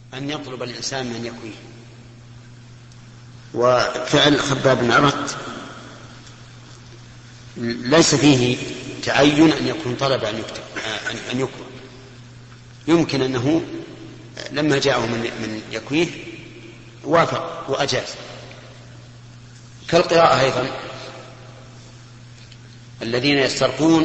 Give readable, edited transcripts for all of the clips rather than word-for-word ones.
أن يطلب الإنسان من يكويه. وفعل خباب بن أرت ليس فيه تعين أن يكون طلب أن يكوى، يمكن أنه لما جاءه من يكويه وافق وأجاز. كالقراءة أيضا، الذين يسترقون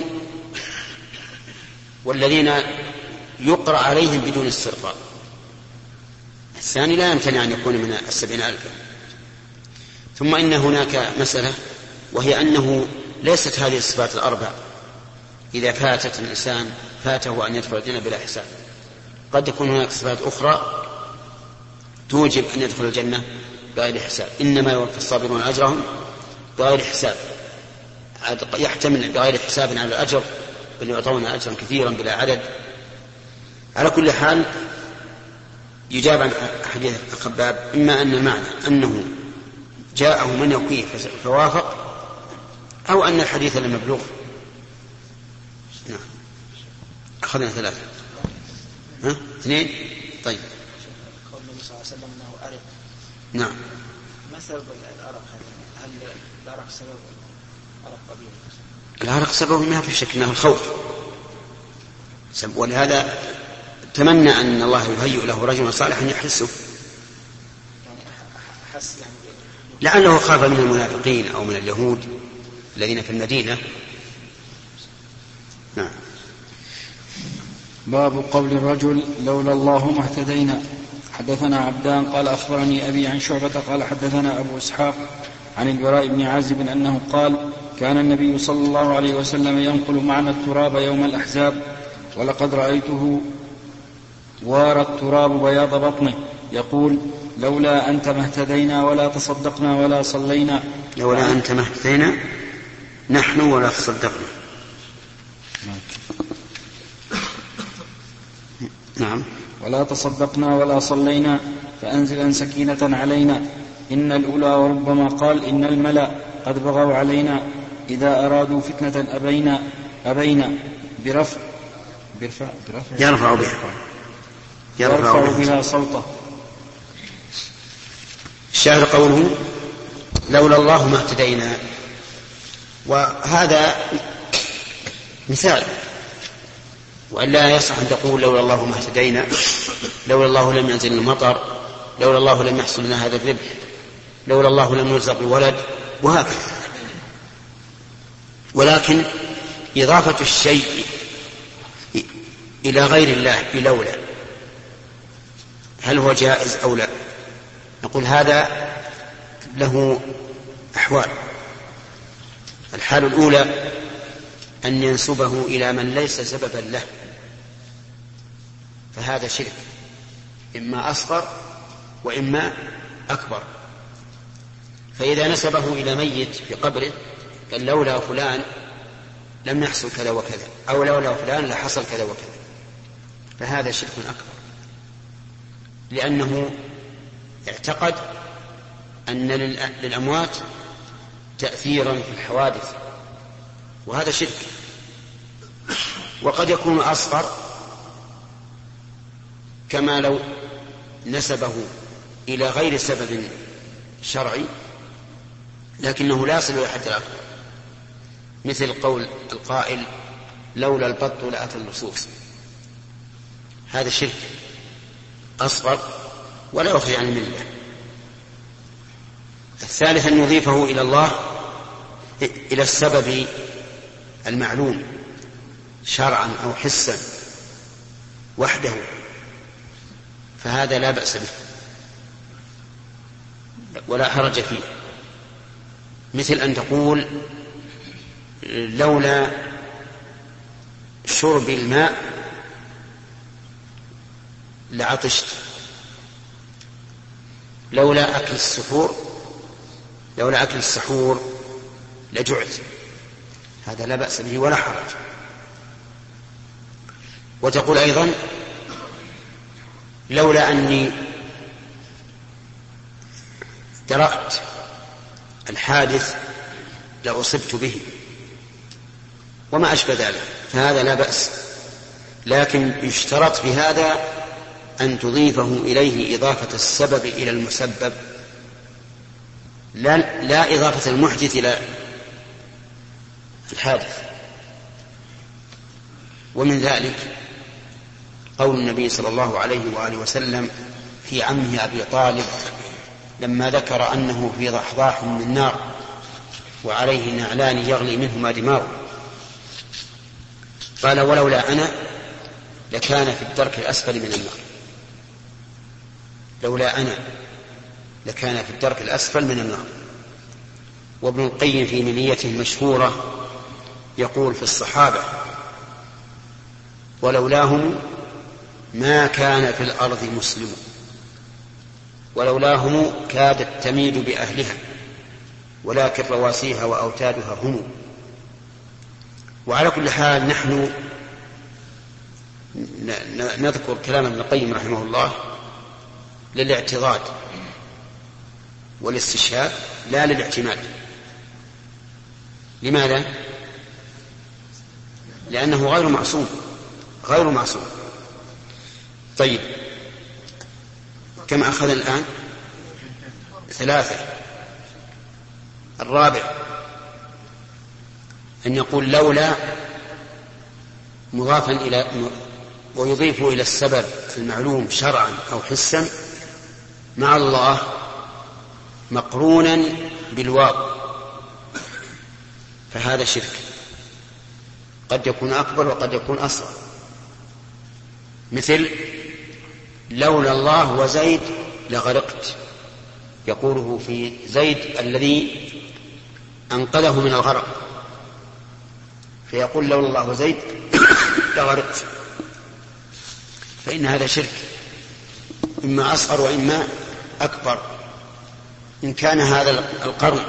والذين يقرأ عليهم بدون استرقاء، الثاني لا يمتنع أن يكون من 70,000. ثم إن هناك مسألة، وهي أنه ليست هذه الصفات الأربع إذا فاتت الإنسان فاته أن يدخل الجنة بلا حساب. قد يكون هناك صفات أخرى توجب أن يدخل الجنة بغير حساب. إنما يوفى الصابرون أجرهم بغير حساب، يحتمل بغير حساب على الأجر، بل يعطون أجرا كثيرا بلا عدد. على كل حال يجاب عن حديث الخباب إما أن المعنى أنه جاءه من يكويه فوافق، أو أن الحديث لم يبلغ. نعم، أخذنا 3. ها؟ 2. طيب. قول النبي صلى الله عليه وسلم أنه أرق. نعم. ما سبب الأرق هذا؟ هل الأرق سبب أرق قبيل؟ الأرق سبب ما في شك أنه الخوف، ولهذا تمنى أن الله يهيئ له رجلا صالحا يحسه، لعله خاف من المنافقين أو من اليهود الذين في المدينة. نعم. باب قول الرجل لولا الله ما اهتدينا. حدثنا عبدان قال أخبرني أبي عن شعبة قال حدثنا أبو إسحاق عن البراء بن عازب أنه قال كان النبي صلى الله عليه وسلم ينقل معنا التراب يوم الأحزاب، ولقد رأيته وارى التراب بياض بطنه يقول لولا أنت ما اهتدينا ولا تصدقنا ولا صلينا. لولا أنت ما اهتدينا نحن ولا تصدقنا. نعم. ولا تصدقنا ولا صلينا فأنزلا سكينة علينا. إن الأولى، وربما قال إن الملأ قد بغوا علينا إذا أرادوا فتنة أبينا يرفع بها صوته. الشاهد قوله لولا الله ما اهتدينا، وهذا مثال، وألا يصح أن تقول لولا الله ما اهتدينا، لولا الله لم ينزل المطر، لولا الله لم يحصل لنا هذا الربح، لولا الله لم نرزق بولد، وهكذا. ولكن إضافة الشيء إلى غير الله بلولا هل هو جائز أو لا؟ نقول هذا له أحوال. الحال الأولى أن ينسبه إلى من ليس سببا له، فهذا شرك إما أصغر وإما أكبر. فإذا نسبه إلى ميت في قبره قال لولا فلان لم يحصل كذا وكذا، أو لولا فلان لحصل كذا وكذا، فهذا شرك أكبر، لأنه اعتقد أن للأموات تأثيرا في الحوادث، وهذا شرك. وقد يكون أصغر، كما لو نسبه إلى غير سبب شرعي لكنه لا يصل إلى حد الأكبر، مثل قول القائل لولا البط لأتى اللصوص، هذا شرك أصغر ولا يخرج عن الملة. الثالث أن يضيفه إلى الله إلى السبب المعلوم شرعا أو حسا وحده، فهذا لا بأس به ولا حرج فيه. مثل أن تقول لولا شرب الماء لعطشت، لولا أكل السحور لجعت، هذا لا بأس به ولا حرج. وتقول أيضا لولا أني درأت الحادث لأصبت به، وما أشبه ذلك، فهذا لا بأس. لكن يشترط في هذا أن تضيفه إليه إضافة السبب إلى المسبب، لا إضافة المحدث إلى الحادث. ومن ذلك قول النبي صلى الله عليه وآله وسلم في عمه أبي طالب لما ذكر أنه في ضحضاح من نار وعليه نعلان يغلي منهما دماغه، قال: ولولا أنا لكان في الدرك الأسفل من النار. لولا أنا لكان في الدرك الأسفل من النار. وابن القيم في منيته المشهورة يقول في الصحابة: ولولاهم ما كان في الأرض مسلم، ولولاهم كادت تميد بأهلها، ولكن رواسيها وأوتادها هم. وعلى كل حال نحن نذكر كلام ابن القيم رحمه الله للاعتضاد والاستشهاد لا للاعتماد. لماذا؟ لأنه غير معصوم. طيب، كم أخذ الآن؟ 3. الرابع أن يقول لولا مضافا إلى ويضيف إلى السبب المعلوم شرعا أو حسا مع الله مقرونا بالواو، فهذا شرك قد يكون أكبر وقد يكون أصغر. مثل لولا الله وزيد لغرقت، يقوله في زيد الذي أنقذه من الغرق، فيقول لولا الله وزيد لغرقت، فإن هذا شرك إما أصغر وإما أكبر. إن كان هذا القرن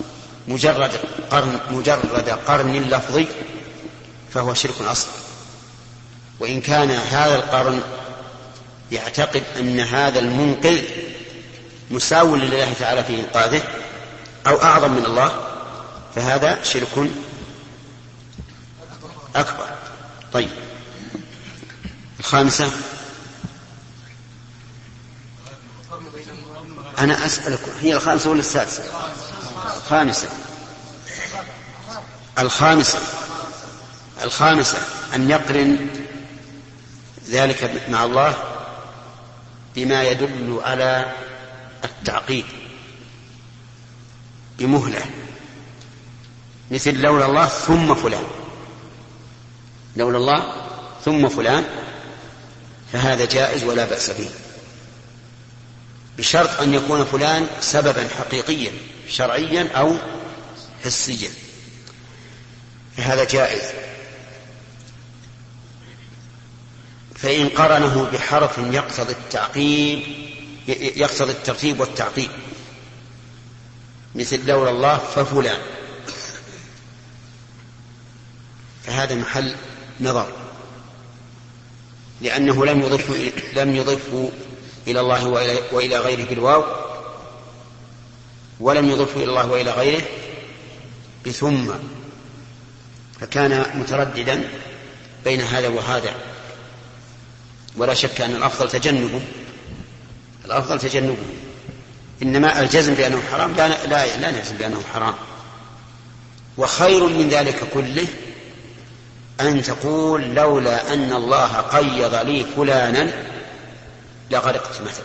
مجرد قرن لفظي فهو شرك أصغر، وإن كان هذا القرن يعتقد أن هذا المنقذ مساو لله تعالى في إنقاذه أو أعظم من الله فهذا شرك أكبر. طيب، 5. أنا أسألكم هي 5 ولا 6؟ 5. 5 أن يقرن ذلك مع الله بما يدل على التعقيد بمهلة، مثل لولا الله ثم فلان، لولا الله ثم فلان، فهذا جائز ولا بأس به، بشرط أن يكون فلان سببا حقيقيا شرعيا أو حسيا، فهذا جائز. فإن قرنه بحرف يقتضي الترتيب والتعقيب، مثل لولا الله ففلان، فهذا محل نظر، لأنه لم يضفه إلى الله وإلى غيره بالواو، ولم يضفه إلى الله وإلى غيره بثم، فكان مترددا بين هذا وهذا، ولا شك أن الأفضل تجنبه. إنما الجزم بأنه حرام لا نجزم بأنه حرام. وخير من ذلك كله أن تقول لولا أن الله قيض لي فلانا لغرقت مثلا،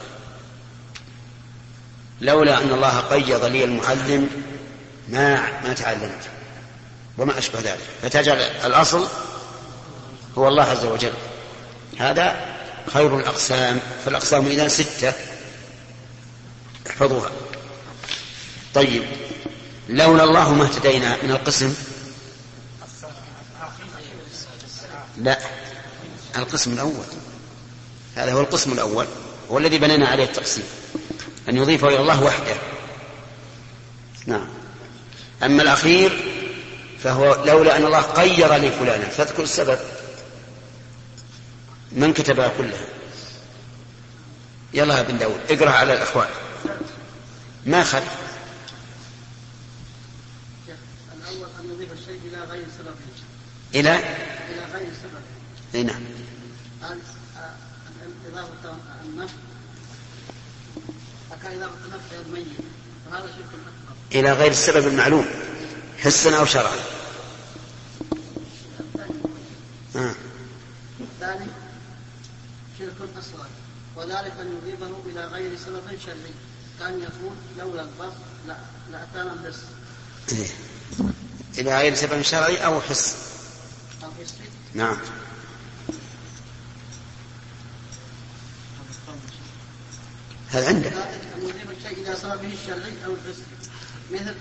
لولا أن الله قيض لي المعلم ما تعلمت، وما أشبه ذلك، فتجعل الأصل هو الله عز وجل. هذا خير الأقسام، فالأقسام إذن 6 احفظوها. طيب، لولا الله ما اهتدينا من القسم، لا، القسم الأول، هذا هو القسم الأول، هو الذي بنينا عليه التقسيم، أن يضيفه إلى الله وحده. نعم. أما الأخير فهو لولا أن الله قير لي فلانا، فاذكر السبب من كتبها كلها. يلا يا بن داود اقرأ على الأخوان. ما خل الأول أن يضيف الشيء إلى غير سببه، إلى غير سببه. نعم. إضافة النفع إضافة النفع الميت فهذا شرك أكبر إلى غير السبب المعلوم حسا أو شرعا. الثاني شرك أصغر وذلك أن يضيفه إلى غير سبب شرعي كان يقول لولا البصر لأتانا البصر إلى غير سبب شرعي أو حس. نعم. هل عندك أن يضيف الشيء إلى سببه الشرعي أو الحسي مثل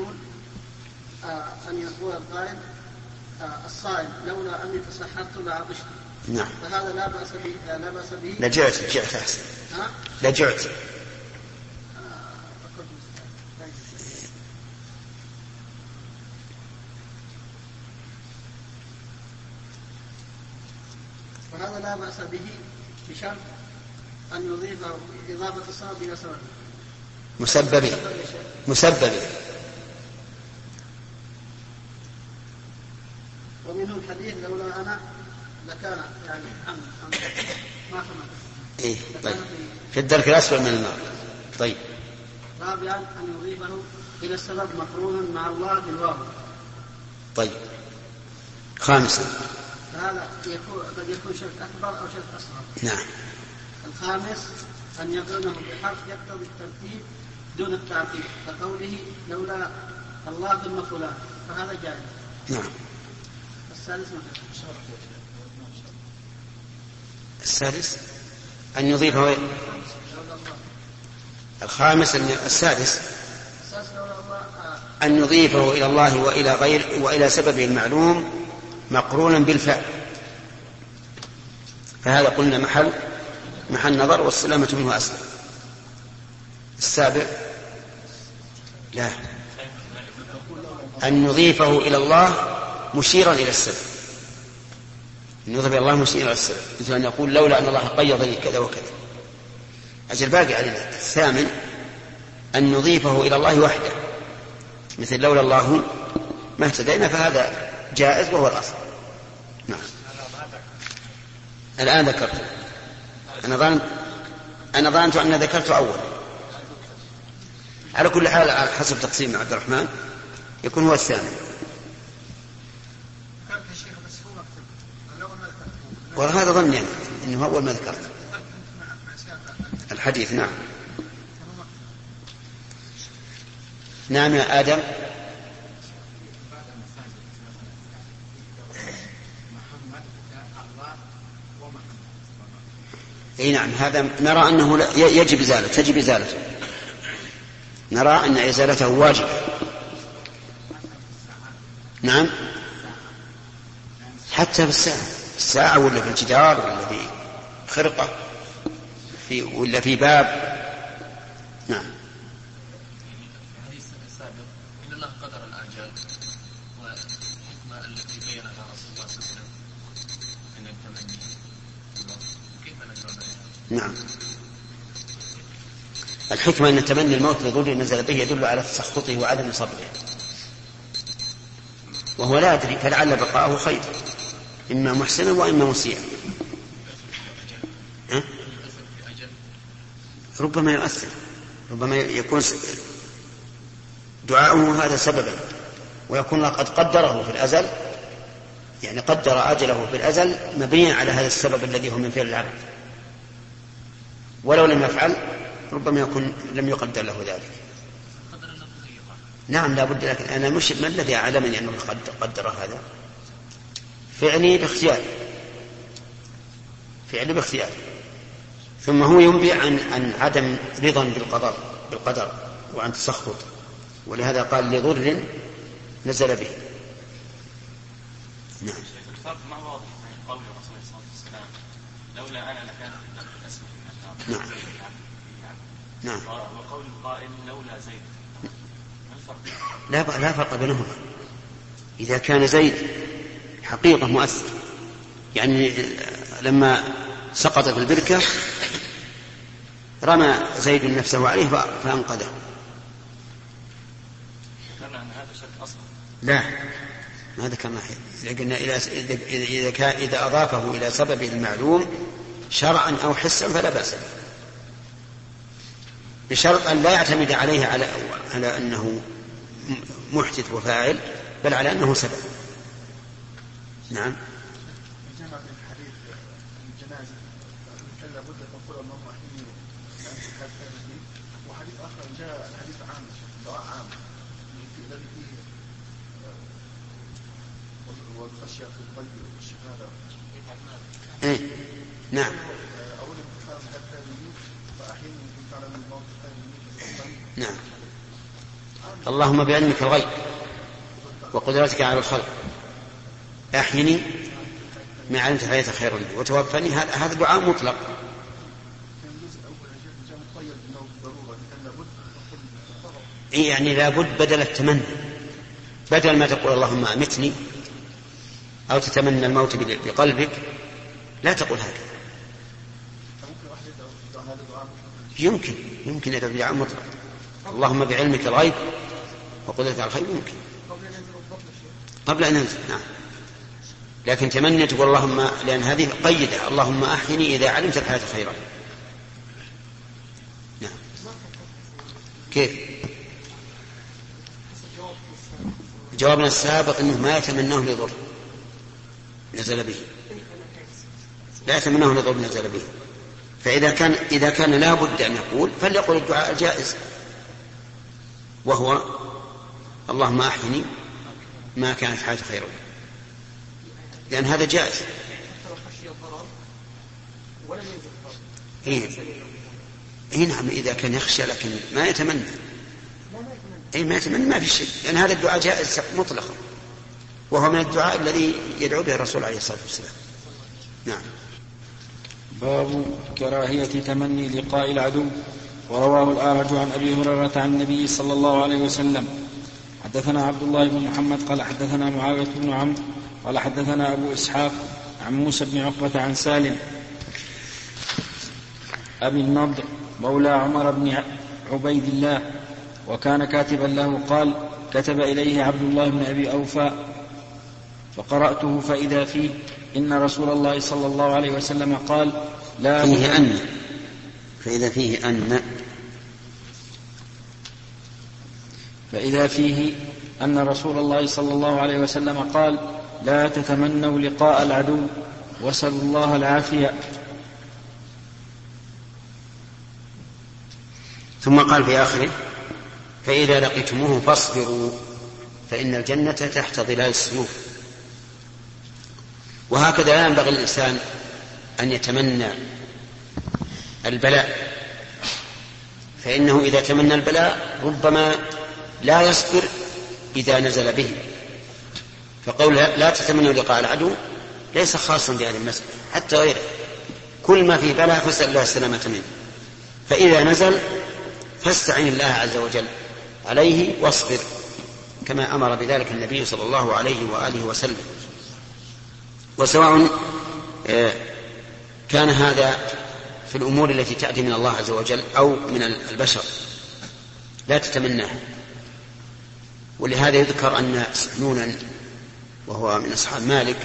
أن يقول القائل الصائم لولا أني تصحرت لعطشت. نعم. فهذا لا بأس به. لجعت أحسن. لجعت. فهذا لا بأس به بشرط أن يضيف إضافة السبب إلى سببه. مسببه. ومنه الحديث لولا أنا لكان يعني ما إيه طيب. في الدرك الأسفل من النار. طيب. رابعا أن يضيفه إلى السبب مقرونا مع الله بالواو. طيب. خامسا فهذا قد يكون شرك أكبر أو شرك أصغر. نعم. الخامس أن يقرنه بحرف يقتضي الترتيب دون التعقيب كقوله لولا الله ثم فلان فهذا جائز. نعم. السادس أن يضيفه. الخامس السادس أن يضيفه إلى الله وإلى سببه المعلوم مقرونا بالفعل فهذا قلنا محل نظر والسلامة منه أسلم. السابع لا أن يضيفه إلى الله مشيرا إلى السبب. أن يضيف إلى الله مشيرا إلى السبب مثل أن يقول لولا أن الله قيضني كذا وكذا. أجل باقي علينا. الثامن أن يضيفه إلى الله وحده مثل لولا الله ما اهتدينا فهذا جائز وهو الأصل. نعم. الآن ذكرت. أنا ظننت أن ذكرت أول. على كل حال على حسب تقسيم عبد الرحمن يكون هو الثاني. وهذا ظني يعني إنه أول ما ذكرت الحديث. نعم. نعم يا آدم. اي نعم. هذا نرى أنه تجب إزالته. نرى أن إزالته واجب. نعم. حتى في الساعة ولا في الجدار ولا في خرقة ولا في باب. نعم. إن الله قدر الآجال والحكمة التي بينها رسول الله صلى الله عليه وسلم من التمني كيف نجرى بها؟ نعم. الحكمة أن تمني الموت لضر نزل به يدل على تسخطه وعدم صبره وهو لا يدري فلعل بقاءه خير إما محسنا وإما مسيئا. ربما يؤثر. ربما يكون دعاؤه هذا سببا ويكون قد قدره في الأزل يعني قدر أجله في الأزل مبنيا على هذا السبب الذي هو من فعل العبد ولو لم يفعل ربما يكون لم يقدر له ذلك. نعم لا بد. لكن أنا مش ما الذي أعلمني أنه قدر هذا فعلي باختيار ثم هو ينبئ عن عدم رضا بالقدر وعن تسخط ولهذا قال لضر نزل به. نعم. الفرق ما هو واضح بين قول الرسول صلى الله عليه وسلم لولا أنا لكان الأسف نعم. نعم. وقول القائل لولا زيد ما الفرق؟ لا فرق بينهما. إذا كان زيد حقيقة مؤثر يعني لما سقط في البركة رمى زيد نفسه عليه فأنقذه. كان هذا شرك أصلا. لا ما ذكرنا. لكن إذا أضافه إلى سببه المعلوم شرعا أو حسا فلا بأس، بشرط أن لا يعتمد عليه على أنه محدث وفاعل، بل على أنه سبب. نعم. جمع من حديث الجنازة كان لابد أن تقول اللهم أحيني وحديث آخر جاء الحديث عام دعاء عام الذي فيه والخشية في القلب والشهادة. نعم. نعم. اللهم بعلمك الغيب وقدرتك على الخلق أحيني ما علمت حياة خير لي وتوفني. هذا دعاء مطلق. يعني لابد بدل التمني، بدل ما تقول اللهم أمتني أو تتمنى الموت بقلبك لا تقول هكذا. يمكن دعاء مطلق. اللهم بعلمك الغيب وقدرتك على الخير يمكن قبل أن ينزل. نعم. لكن تمنى تقول اللهم، لأن هذه قيدة، اللهم أحيني إذا علمت الحياة خيرا. نعم. كيف؟ جوابنا السابق أنه ما يتمناه لضر نزل به، لا يتمناه لضر نزل به. فإذا كان لا بد أن يقول فليقول الدعاء الجائز، وهو اللهم أحيني ما كانت حياة خيرا، لأن هذا جائز. نعم. إذا كان يخشى لكن ما يتمنى، ما يتمنى ما في شيء، لأن هذا الدعاء جائز مطلقا، وهو من الدعاء الذي يدعو به الرسول عليه الصلاة والسلام. نعم. باب كراهية تمني لقاء العدو. ورواه الأعرج عن أبي هريرة عن النبي صلى الله عليه وسلم. حدثنا عبد الله بن محمد قال حدثنا معاوية بن عمرو قال حدثنا أبو إسحاق عن موسى بن عقبة عن سالم أبي النضر مولى عمر بن عبيد الله وكان كاتبا له، قال كتب إليه عبد الله بن أبي أوفى فقرأته فإذا فيه إن رسول الله صلى الله عليه وسلم قال لا فيه أن، فإذا فيه أن رسول الله صلى الله عليه وسلم قال لا تتمنوا لقاء العدو واسألوا الله العافية. ثم قال في آخره فإذا لقيتموه فاصبروا فإن الجنة تحت ظلال السيوف. وهكذا لا ينبغي الإنسان أن يتمنى البلاء، فإنه إذا تمنى البلاء ربما لا يصبر إذا نزل به. فقول لا تتمنوا لقاء العدو ليس خاصا بهذه المسألة، حتى غيره كل ما فيه بلاء فاسأل الله السلامة منه. فإذا نزل فاستعن الله عز وجل عليه واصبر، كما أمر بذلك النبي صلى الله عليه وآله وسلم. وسواء كان هذا في الأمور التي تأتي من الله عز وجل أو من البشر لا تتمناها. ولهذا يذكر أن سحنونا وهو من أصحاب مالك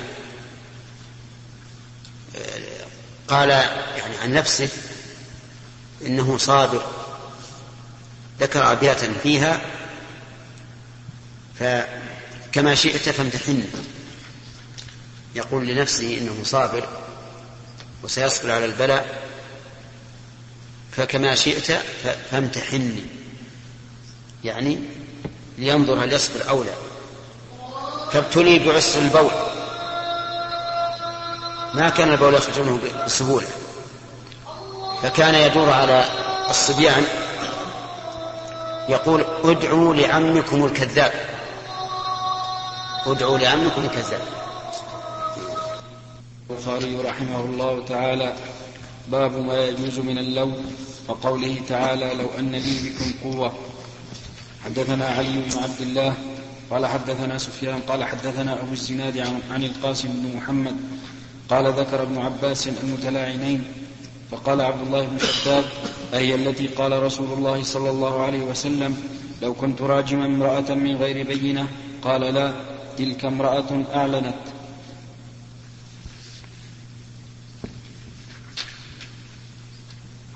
قال يعني عن نفسه إنه صابر، ذكر أبياتا فيها فكما شئت فامتحن، يقول لنفسه إنه صابر وسيصبر على البلاء، فكما شئت فامتحني، يعني لينظر هل يصبر أو لا. فابتلي بعسر البول، ما كان البول يخرج منه بسهولة، فكان يدور على الصبيان يقول ادعوا لعمكم الكذاب، ادعوا لعمكم الكذاب. البخاري رحمه الله تعالى باب ما يجوز من اللوم وقوله تعالى لو أن لي بكم قوة. حدثنا علي بن عبد الله قال حدثنا سفيان قال حدثنا أبو الزناد عن القاسم بن محمد قال ذكر ابن عباس المتلاعنين فقال عبد الله بن شداد أهي التي قال رسول الله صلى الله عليه وسلم لو كنت راجما امرأة من غير بينة؟ قال لا، تلك امرأة أعلنت.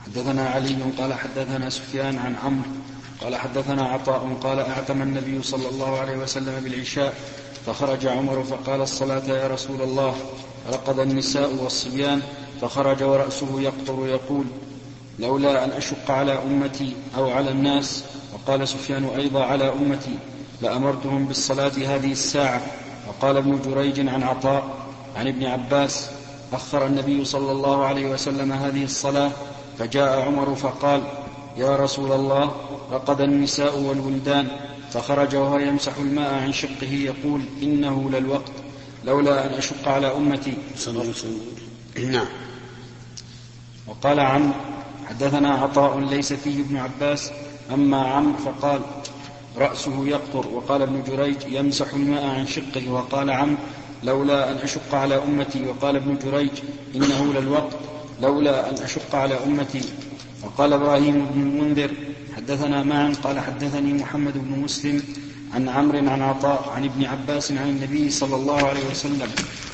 حدثنا علي قال حدثنا سفيان عن عمرو قال حدثنا عطاء قال أعتم النبي صلى الله عليه وسلم بالعشاء فخرج عمر فقال الصلاة يا رسول الله، رقد النساء والصبيان، فخرج ورأسه يقطر يقول لولا أن أشق على أمتي أو على الناس. وقال سفيان أيضا على أمتي لأمرتهم بالصلاة هذه الساعة. وقال ابن جريج عن عطاء عن ابن عباس أخر النبي صلى الله عليه وسلم هذه الصلاة، فجاء عمر فقال يا رسول الله، رقد النساء والولدان، فخرج وهو يمسح الماء عن شقه يقول إنه للوقت لولا أن أشق على أمتي. نعم. وقال عمرو حدثنا عطاء ليس فيه ابن عباس، أما عمرو فقال رأسه يقطر. وقال ابن جريج يمسح الماء عن شقه. وقال عمرو لولا أن أشق على أمتي. وقال ابن جريج إنه للوقت لولا أن أشق على أمتي. وقال إبراهيم بن المنذر حدثنا معا قال حدثني محمد بن مسلم عن عمرو عن عطاء عن ابن عباس عن النبي صلى الله عليه وسلم.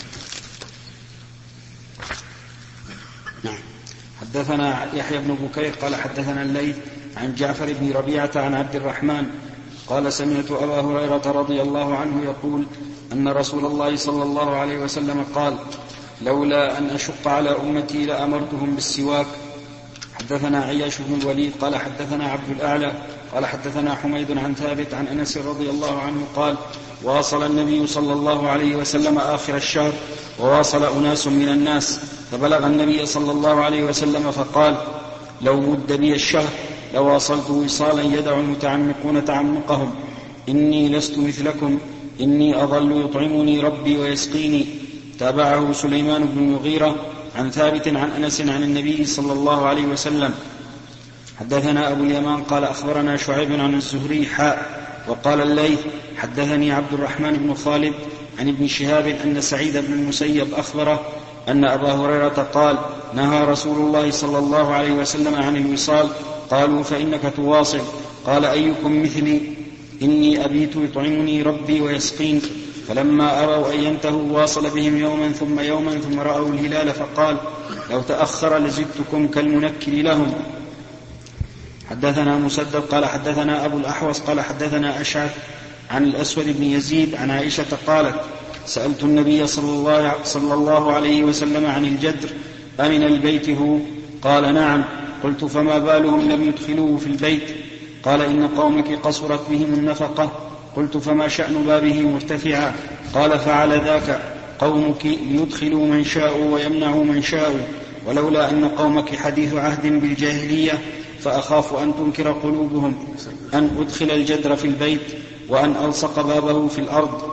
حدثنا يحيى بن بكير قال حدثنا الليث عن جعفر بن ربيعة عن عبد الرحمن قال سمعت أبا هريرة رضي الله عنه يقول أن رسول الله صلى الله عليه وسلم قال لولا أن أشق على أمتي لأمرتهم بالسواك. حدثنا عياش بن الوليد قال حدثنا عبد الأعلى قال حدثنا حميد عن ثابت عن أنس رضي الله عنه قال واصل النبي صلى الله عليه وسلم آخر الشهر وواصل أناس من الناس، فبلغ النبي صلى الله عليه وسلم فقال لو مد بي الشهر لواصلت وصالا يدع المتعمقون تعمقهم، إني لست مثلكم، إني أظل يطعمني ربي ويسقيني. تابعه سليمان بن المغيرة عن ثابت عن أنس عن النبي صلى الله عليه وسلم. حدثنا أبو اليمان قال أخبرنا شعيب عن الزهري حاء. وقال الليث حدثني عبد الرحمن بن خالد عن ابن شهاب أن سعيد بن المسيب أخبره أن أبا هريرة قال نهى رسول الله صلى الله عليه وسلم عن الوصال. قالوا فإنك تواصل. قال أيكم مثلي، إني أبيت يطعمني ربي ويسقين. فلما أروا أن ينتهوا واصل بهم يوما ثم رأوا الهلال فقال لو تأخر لزدتكم كالمنكر لهم. حدثنا مسدد قال حدثنا أبو الأحوص قال حدثنا أشعث عن الأسود بن يزيد عن عائشة قالت سألت النبي صلى الله عليه وسلم عن الجدر أمن البيت هو؟ قال نعم. قلت فما بالهم لم يدخلوه في البيت؟ قال إن قومك قصرت بهم النفقة. قلت فما شأن بابه مرتفعا؟ قال فعل ذاك قومك ليدخلوا من شاءوا ويمنعوا من شاءوا، ولولا أن قومك حديث عهد بالجاهلية فأخاف أن تنكر قلوبهم أن أدخل الجدر في البيت وأن ألصق بابه في الأرض.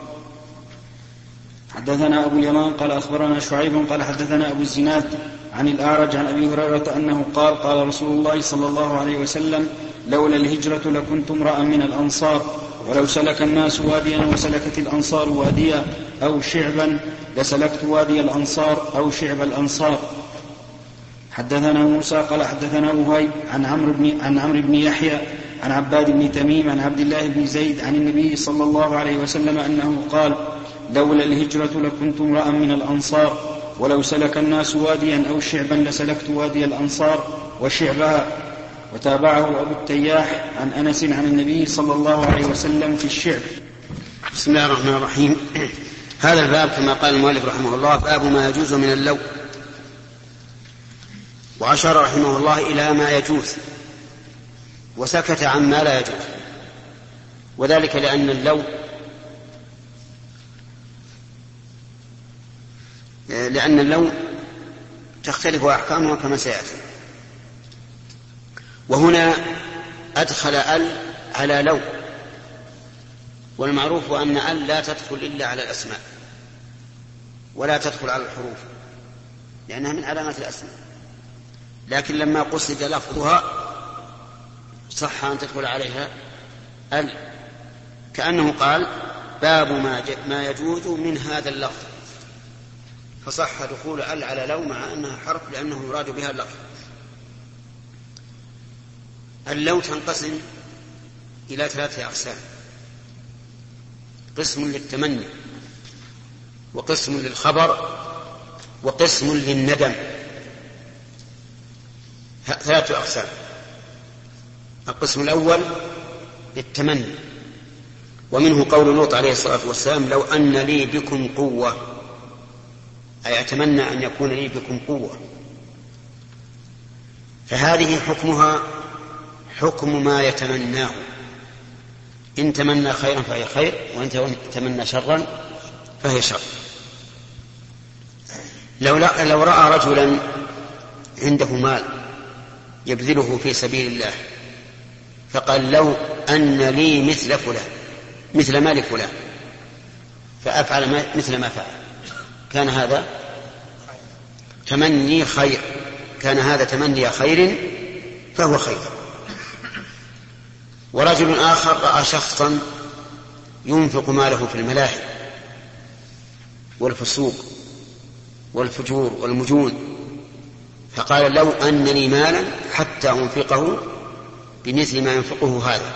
حدثنا أبو اليمان قال أخبرنا شعيب قال حدثنا أبو الزناد عن الأعرج عن أبي هريرة أنه قال قال رسول الله صلى الله عليه وسلم لولا الهجرة لكنت امرأ من الأنصار، ولو سلك الناس واديا وسلكت الأنصار واديا أو شعبا لسلكت وادي الأنصار أو شعب الأنصار. حدثنا موسى قال حدثنا وهيب عن عمرو بن يحيى عن عباد بن تميم عن عبد الله بن زيد عن النبي صلى الله عليه وسلم أنه قال لولا الهجرة لكنت امرأ من الأنصار، ولو سلك الناس واديا أو شعبا لسلكت وادي الأنصار وشعبها. وتابعه أبو التياح عن أنس عن النبي صلى الله عليه وسلم في الشعب. بسم الله الرحمن الرحيم. هذا الباب كما قال المؤلف رحمه الله باب ما يجوز من اللو، وأشار رحمه الله إلى ما يجوز وسكت عن ما لا يجوز، وذلك لأن اللو تختلف أحكامها كما سيأتي. وهنا أدخل أل على لو، والمعروف أن أل لا تدخل إلا على الأسماء ولا تدخل على الحروف لأنها من علامات الأسماء، لكن لما قصد لفظها صح أن تدخل عليها أل، كأنه قال باب ما يجوز من هذا اللفظ، فصح دخول أل على لو مع أنها حرف لأنه يراد بها اللفظ. اللو تنقسم إلى 3 أقسام: قسم للتمني، وقسم للخبر، وقسم للندم. ثلاثة أقسام. القسم الأول للتمني، ومنه قول لوط عليه الصلاة والسلام: لو أن لي بكم قوة، أي أتمنى أن يكون لي بكم قوة. فهذه حكمها حكم ما يتمناه، إن تمنى خيرا فهي خير، وإن تمنى شرا فهي شر. لو رأى رجلا عنده مال يبذله في سبيل الله فقال: لو أن لي مثل فلان، مثل مال فلان، فأفعل مثل ما فعل، كان هذا تمني خير، كان هذا تمني خير فهو خير. ورجل آخر رأى شخصا ينفق ماله في الملاهي والفسوق والفجور والمجون، فقال: لو أن لي مالا حتى أنفقه بمثل ما ينفقه هذا،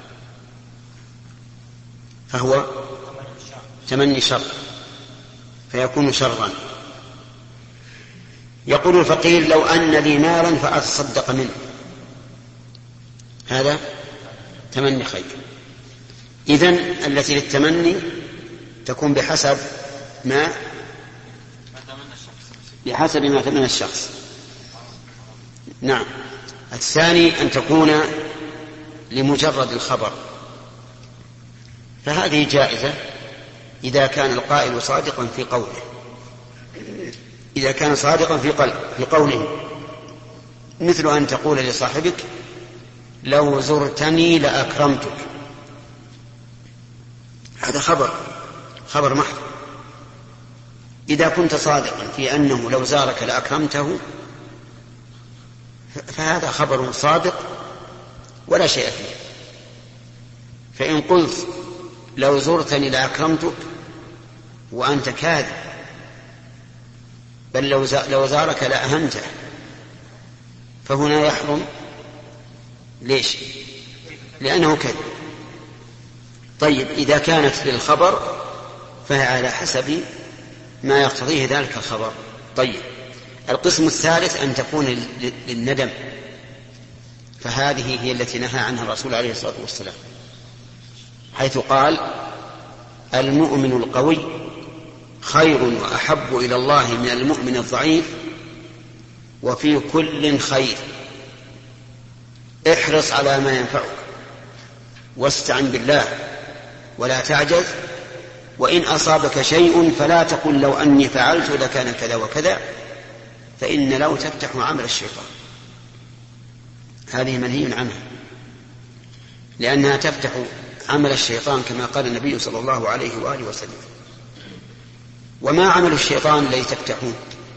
فهو تمني شر فيكون شرا. يقول الفقير: لو أن لي مالا فأتصدق منه، هذا تمني خير. إذن التي للتمني تكون بحسب ما تمنى الشخص. نعم. الثاني أن تكون لمجرد الخبر، فهذه جائزة إذا كان القائل صادقا في قوله، إذا كان صادقا في قوله، مثل أن تقول لصاحبك: لو زرتني لأكرمتك، هذا خبر محض. إذا كنت صادقا في أنه لو زارك لأكرمته فهذا خبر صادق ولا شيء فيه. فإن قلت لو زرتني لأكرمتك وأنت كاذب، بل لو زارك لأهنته، فهنا يحرم. ليش؟ لأنه كذب. طيب، إذا كانت للخبر فهي على حسب ما يقتضيه ذلك الخبر. طيب، القسم الثالث أن تكون للندم، فهذه هي التي نهى عنها الرسول عليه الصلاة والسلام، حيث قال: المؤمن القوي خير وأحب إلى الله من المؤمن الضعيف، وفي كل خير، احرص على ما ينفعك واستعن بالله ولا تعجز، وإن أصابك شيء فلا تقل لو أني فعلت لكان كذا وكذا، فإن لو تفتح عمل الشيطان. هذه منهي عنها، لأنها تفتح عمل الشيطان كما قال النبي صلى الله عليه وآله وسلم. وما عمل الشيطان الذي تفتحون؟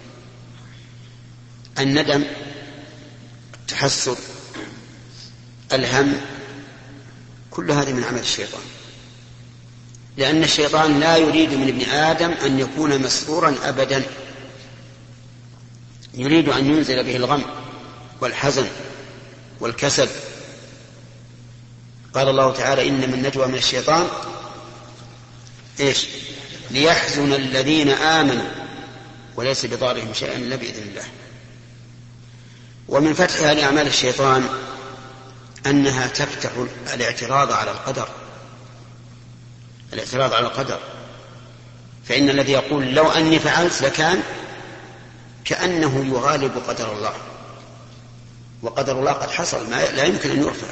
الندم، التحسر، الهم، كل هذه من عمل الشيطان، لأن الشيطان لا يريد من ابن آدم أن يكون مسرورا أبدا، يريد أن ينزل به الغم والحزن والكسل. قال الله تعالى: إنما النجوى من الشيطان ليحزن الذين آمنوا وليس بضارهم شيئا إلا بإذن الله. ومن فتحها لأعمال الشيطان أنها تفتح الاعتراض على القدر، فإن الذي يقول لو أني فعلت لكان، كأنه يغالب قدر الله، وقدر الله قد حصل، لا يمكن أن يرفع.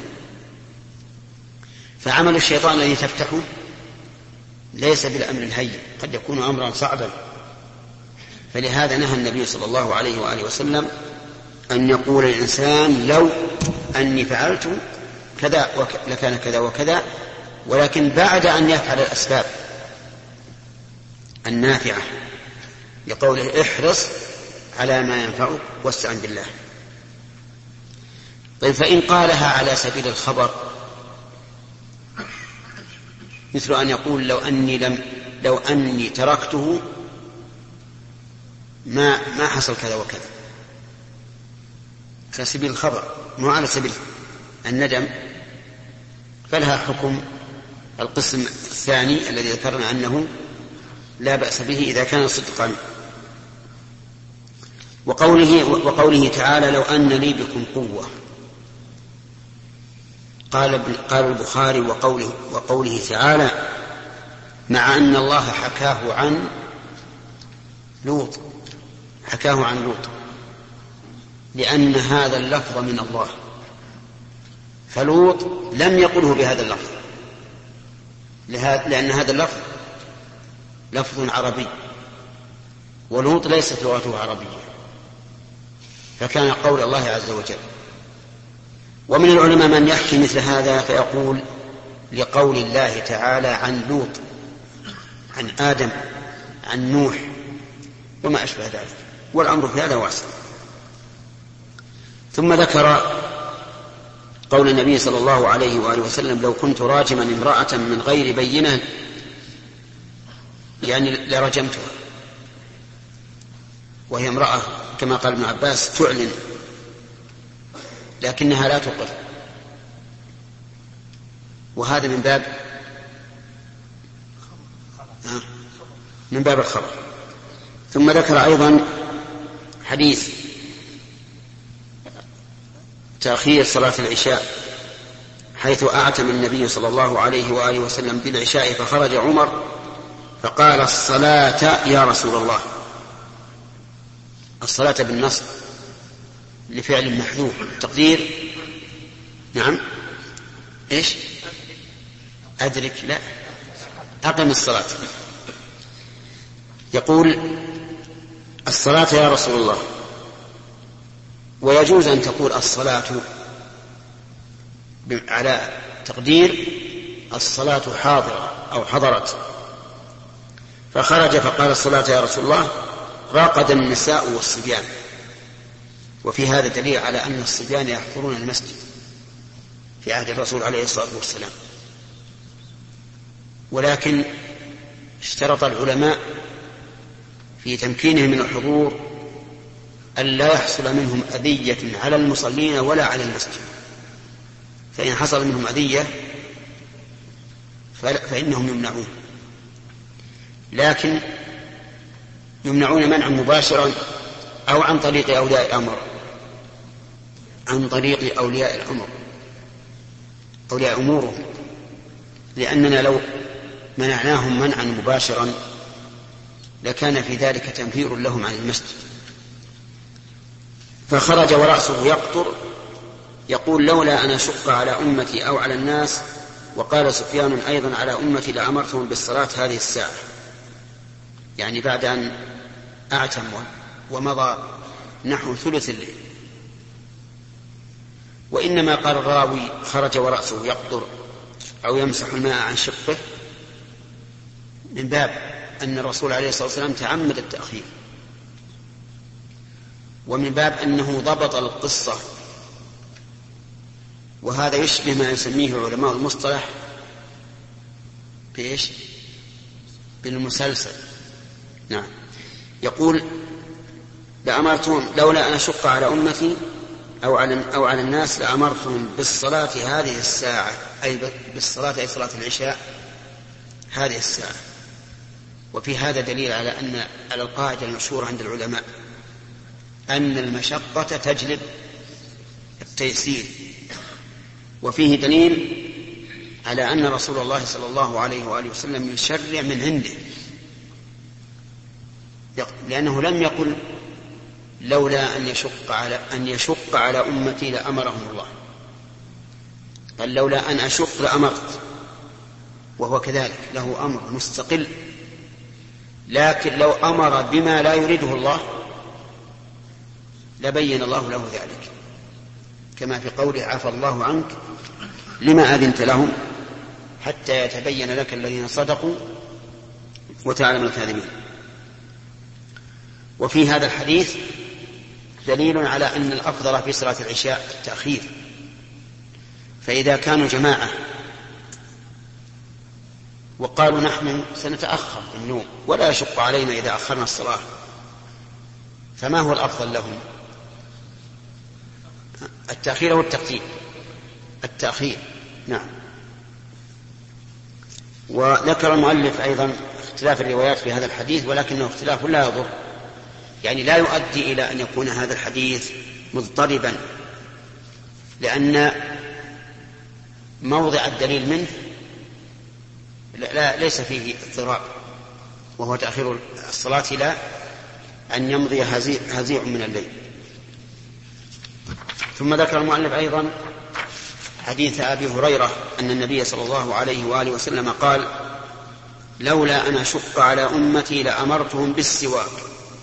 فعمل الشيطان الذي تفتحه ليس بالأمر الهين، قد يكون أمرا صعبا. فلهذا نهى النبي صلى الله عليه وآله وسلم أن يقول الإنسان لو أني فعلت كذا لكان كذا وكذا، ولكن بعد أن يفعل الأسباب النافعة، لقوله: احرص على ما ينفعك واستعن بالله. طيب، فإن قالها على سبيل الخبر، مثل أن يقول لو أني تركته ما حصل كذا وكذا، على سبيل الخبر مو على سبيل الندم، فلها حكم القسم الثاني الذي ذكرنا أنه لا بأس به إذا كان صدقا. وقوله تعالى لو أن لي بكم قوة. قال البخاري وقوله تعالى مع أن الله حكاه عن لوط لأن هذا اللفظ من الله، فلوط لم يقله بهذا اللفظ لأن هذا اللفظ لفظ عربي ولوط ليست لغته عربية، فكان قول الله عز وجل. ومن العلماء من يحكي مثل هذا فيقول لقول الله تعالى عن لوط، عن آدم، عن نوح وما أشبه ذلك، والأمر في هذا واسع. ثم ذكر قول النبي صلى الله عليه وآله وسلم لو كنت راجما امرأة من غير بينة يعني لرجمتها، وهي امرأة كما قال ابن عباس تعلن لكنها لا تقر، وهذا من باب الخبر. ثم ذكر أيضا حديث تأخير صلاة العشاء حيث أعتم النبي صلى الله عليه وآله وسلم بالعشاء فخرج عمر فقال الصلاة يا رسول الله. الصلاة بالنصب لفعل محذوف، تقدير نعم إيش أدرك لا أقم الصلاة. يقول الصلاة يا رسول الله، ويجوز أن تقول الصلاة على تقدير الصلاة حاضرة أو حضرت. فخرج فقال الصلاة يا رسول الله، راقد النساء والصبيان. وفي هذا دليل على أن الصبيان يحضرون المسجد في عهد الرسول عليه الصلاة والسلام، ولكن اشترط العلماء في تمكينهم من الحضور أن لا يحصل منهم أذية على المصلين ولا على المسجد، فإن حصل منهم أذية فإنهم يمنعون، لكن يمنعون منعا مباشرا أو عن طريق أولياء الأمر، أولياء أمورهم، لأننا لو منعناهم منعا مباشرا لكان في ذلك تنفير لهم عن المسجد. فخرج ورأسه يقطر يقول لولا أن أشق على أمتي أو على الناس. وقال سفيان أيضا على أمتي لأمرتهم بالصلاة هذه الساعة، يعني بعد أن أعتم ومضى نحو ثلث الليل. وإنما قال الراوي خرج ورأسه يقطر أو يمسح الماء عن شقه من باب أن الرسول عليه الصلاة والسلام تعمد التأخير، ومن باب أنه ضبط القصة، وهذا يشبه ما يسميه علماء المصطلح بإيش؟ بالمسلسل. نعم. يقول لأمرتهم لولا أن أشق على أمتي أو على الناس لأمرتهم بالصلاة هذه الساعة، أي بالصلاة أي صلاة العشاء هذه الساعة. وفي هذا دليل على القاعدة المشهورة عند العلماء أن المشقة تجلب التيسير، وفيه دليل على أن رسول الله صلى الله عليه وآله وسلم يشرع من عنده، لأنه لم يقل لولا أن يشق على أمتي لأمرهم الله، قال لولا أن أشق لأمرت، وهو كذلك له أمر مستقل. لكن لو أمر بما لا يريده الله لبين الله له ذلك، كما في قوله عفى الله عنك لما أذنت لهم حتى يتبين لك الذين صدقوا وتعلم الكاذبين. وفي هذا الحديث دليل على أن الأفضل في صلاة العشاء التأخير، فإذا كانوا جماعة وقالوا نحن سنتأخر النوم ولا يشق علينا إذا أخرنا الصلاة، فما هو الأفضل لهم؟ التأخير أو التقديم؟ التأخير. نعم. وذكر المؤلف أيضا اختلاف الروايات في هذا الحديث، ولكنه اختلاف لا يضر، يعني لا يؤدي إلى أن يكون هذا الحديث مضطربا، لأن موضع الدليل منه ليس فيه اضطراب، وهو تأخير الصلاة إلى أن يمضي هزيع من الليل. ثم ذكر المؤلف أيضا حديث أبي هريرة أن النبي صلى الله عليه وآله وسلم قال: لولا أن أشق على أمتي لأمرتهم بالسواك.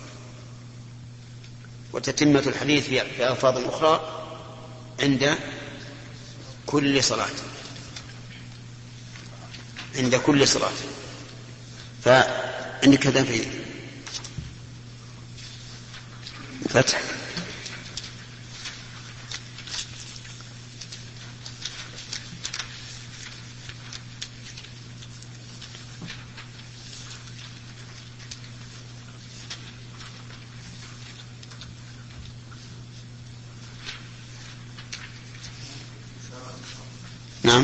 وتتمة الحديث في ألفاظ أخرى: عند كل صلاة، عند كل صلاة. فعندك هذا في فتح. نعم.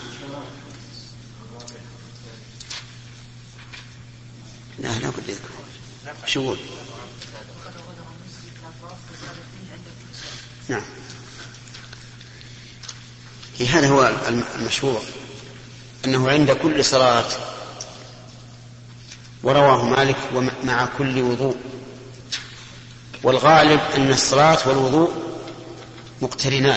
لا بد يذكر شو. نعم، هذا هو المشهور أنه عند كل صلاة، ورواه مالك ومع كل وضوء. والغالب أن الصلاة والوضوء مقترنان.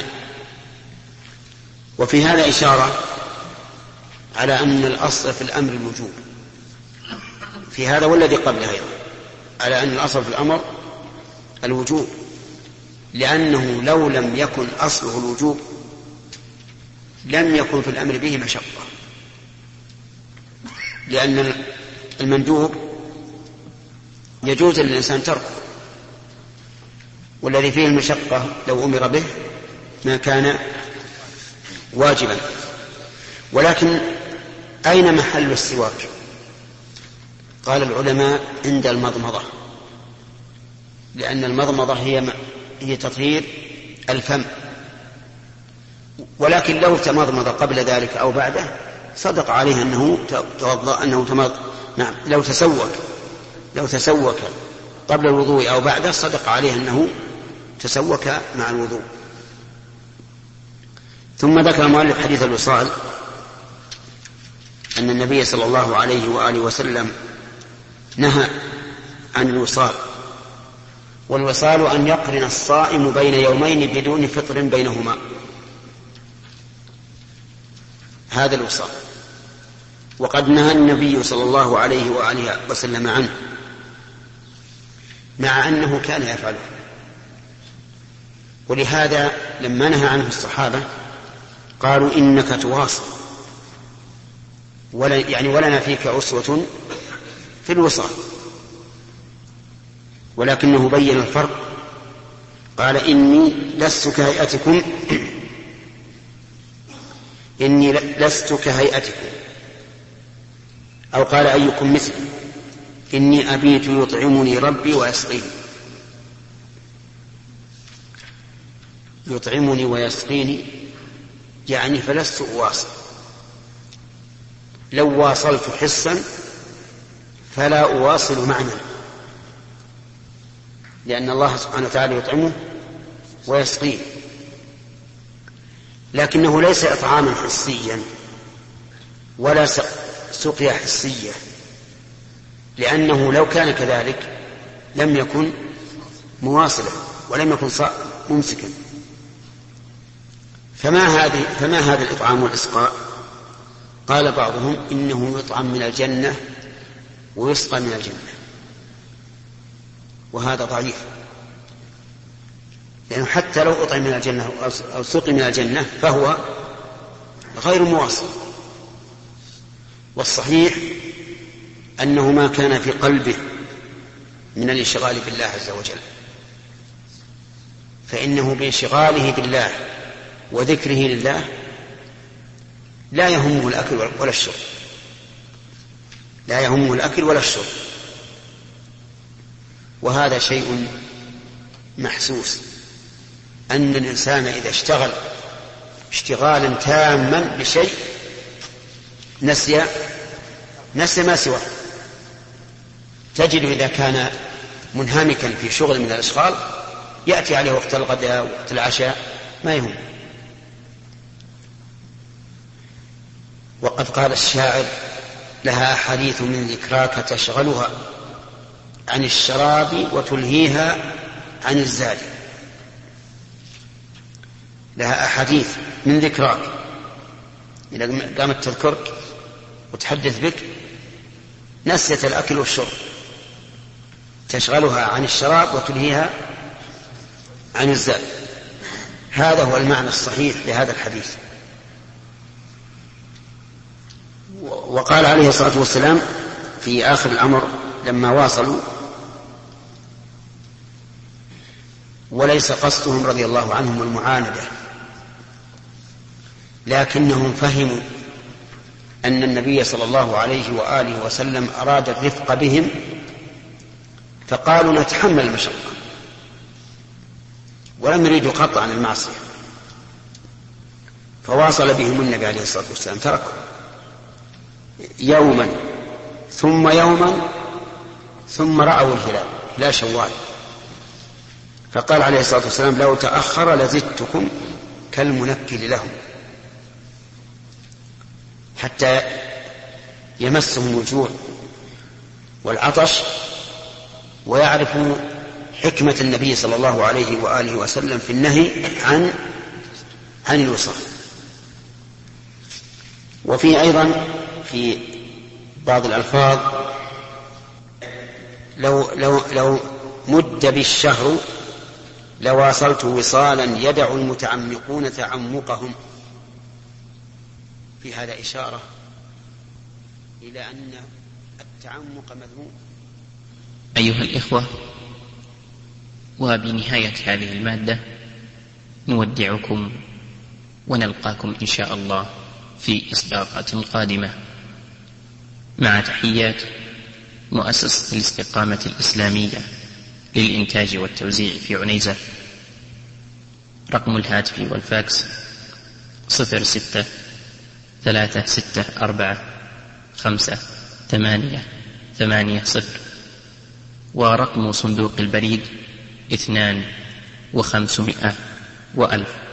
وفي هذا إشارة على أن الأصل في الأمر الوجوب في هذا والذي قبله أيضا، على أن الأصل في الأمر الوجوب، لأنه لو لم يكن أصله الوجوب لم يكن في الأمر به مشقة، لأن المندوب يجوز للإنسان تركه، والذي فيه المشقة لو أمر به ما كان واجبا. ولكن أين محل السواك؟ قال العلماء: عند المضمضة، لأن المضمضة هي تطهير الفم. ولكن لو تمضمض قبل ذلك أو بعده صدق عليه أنه توضأ، أنه تمضمض. نعم، لو تسوك قبل الوضوء أو بعده صدق عليه أنه تسوك مع الوضوء. ثم ذكر المؤلف حديث الوصال، أن النبي صلى الله عليه وآله وسلم نهى عن الوصال. والوصال أن يقرن الصائم بين يومين بدون فطر بينهما، هذا الوصال. وقد نهى النبي صلى الله عليه وآله وسلم عنه، مع أنه كان يفعله. ولهذا لما نهى عنه الصحابة قالوا: إنك تواصل، ولنا فيك أسوة في الوصال. ولكنه بين الفرق، قال: إني لست كهيئتكم، إني لست كهيئتكم، أو قال: أيكم مثلي، إني أبيت يطعمني ربي ويسقيني. يطعمني ويسقيني يعني فلست أواصل. لو واصلت حسا فلا أواصل معنى، لأن الله سبحانه وتعالى يطعمه ويسقيه، لكنه ليس إطعاما حسيا ولا سقيا حسية، لأنه لو كان كذلك لم يكن مواصلا ولم يكن ممسكا. فما هذا الإطعام والإسقاء؟ قال بعضهم: إنه يطعم من الجنة ويسقى من الجنة. وهذا ضعيف، لأنه حتى لو أطعم من الجنة أو سقي من الجنة فهو غير مواصل. والصحيح أنه ما كان في قلبه من الانشغال بالله عز وجل، فإنه بانشغاله بالله وذكره لله لا يهمه الأكل ولا الشرب، لا يهمه الأكل ولا الشرب. وهذا شيء محسوس، أن الإنسان إذا اشتغل اشتغالا تاما بشيء نسي ما سواه. تجد إذا كان منهمكا في شغل من الأشغال يأتي عليه وقت الغداء وقت العشاء ما يهم. وقد قال الشاعر: لها أحاديث من ذكراك تشغلها عن الشراب وتلهيها عن الزاد. لها أحاديث من ذكراك، إذا قامت تذكرك وتحدث بك نسيت الأكل والشرب، تشغلها عن الشراب وتلهيها عن الزاد. هذا هو المعنى الصحيح لهذا الحديث. وقال عليه الصلاة والسلام في آخر الأمر لما واصلوا: وليس قصدهم رضي الله عنهم المعاندة، لكنهم فهموا أن النبي صلى الله عليه وآله وسلم أراد الرفق بهم، فقالوا نتحمل المشقة، ولم يريدوا قطعا المعصية، فواصل بهم النبي عليه الصلاة والسلام، تركوا يوما ثم يوما ثم رأوا الهلال، هلال شوال، فقال عليه الصلاة والسلام: لو تأخر لزدتكم كالمنكل لهم، حتى يمسهم الجوع والعطش ويعرفوا حكمة النبي صلى الله عليه وآله وسلم في النهي عن الوصال. وفي أيضا في بعض الألفاظ: لو مد بالشهر لواصلت وصالا يدع المتعمقون تعمقهم. في هذا إشارة إلى أن التعمق مذموم. أيها الإخوة، وبنهاية هذه المادة نودعكم ونلقاكم إن شاء الله في إصدارات قادمة، مع تحيات مؤسسة الاستقامة الإسلامية للإنتاج والتوزيع في عنيزة. رقم الهاتف والفاكس 06-364-5-8-8-0، ورقم صندوق البريد 2 و500 و1000.